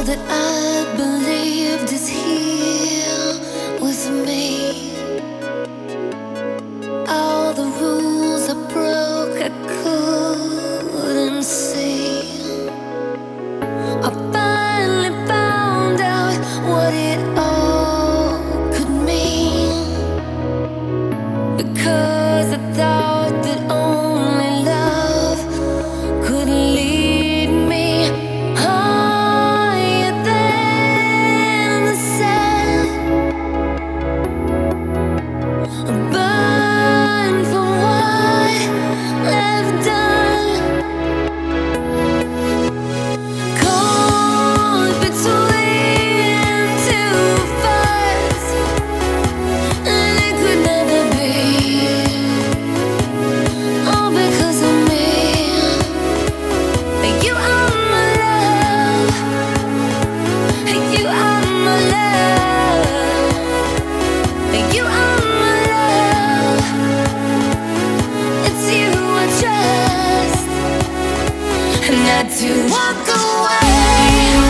that I believed is here with me. All the rules I broke, I couldn't see. I finally found out what it all could mean, because I thought that only love could lead me higher than the sun. Burn for what I've done. Caught between two fires, and it could never be. All because of me. You are my love. You are my love. You are my love. It's you I trust, not to walk away.